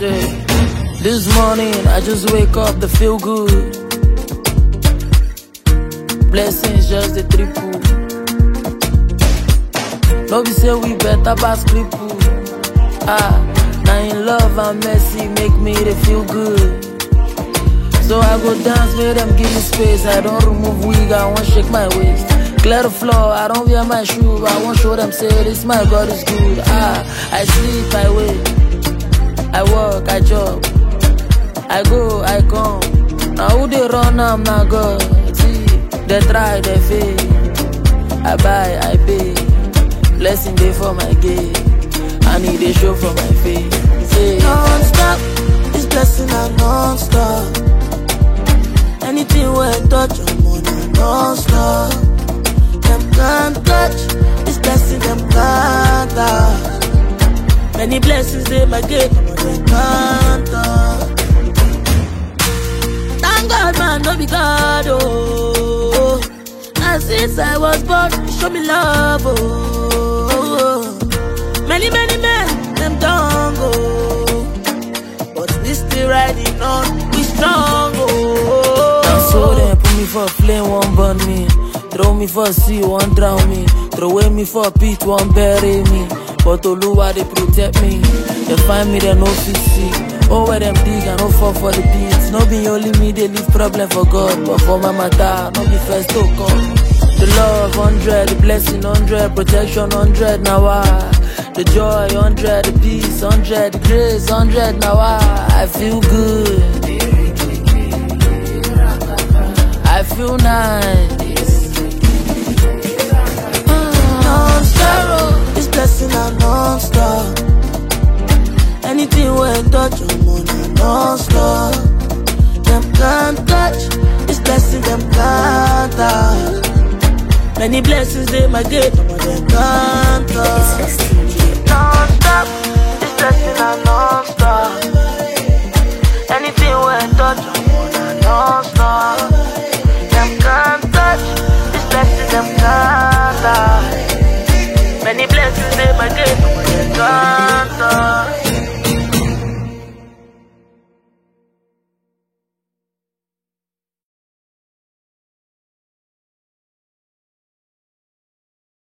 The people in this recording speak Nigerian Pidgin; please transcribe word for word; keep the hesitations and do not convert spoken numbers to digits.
Yeah. This morning, I just wake up to feel good. Blessings just the triple. No be say we better pass cripple. Ah, now in love and mercy make me to feel good. So I go dance, make them give me space. I don't remove wig, I won't shake my waist. Clear the floor, I don't wear my shoe. I won't show them say this my God is good. Ah, I sleep, I wake, I work, I job, I go, I come. Now who they run, I'm not God. See, they try, they fail. I buy, I pay. Blessing day for my gate. I need a show for my face. Say, non-stop, this blessing I non-stop. Anything where I touch, I'm on a non-stop. Them can't touch, this blessing them can't touch. Many blessings they my gate, but they can't touch. Thank God man, no be God, oh. And since I was born, show me love, oh. Many, many men, them don't go. But we still riding on, we strong, oh. And so they put me for a flame, one burn me. Throw me for a sea, one drown me. Throw away me for a pit, one bury me. But Oluwa, they protect me. They find me, they no fit see. Oh, where them dig, I no fall for the beats. No be only me, they leave problem for God. But for my matter, no be first to come. The love, hundred, the blessing, hundred, protection, hundred, now I. The joy, hundred, the peace, hundred, the grace, hundred, now I. I feel good. I feel nice. Non-stop, this blessing I non-stop. Anything where I touch, I'm on a non-stop. Them can't touch, this blessing them can't touch. Many blessings they my gate, but they can't touch. Non-stop, this blessing I non-stop. Anything where I touch, I'm on a non-stop. Them can't touch, this blessing them can't touch. Many blessings they my gate, but they can't.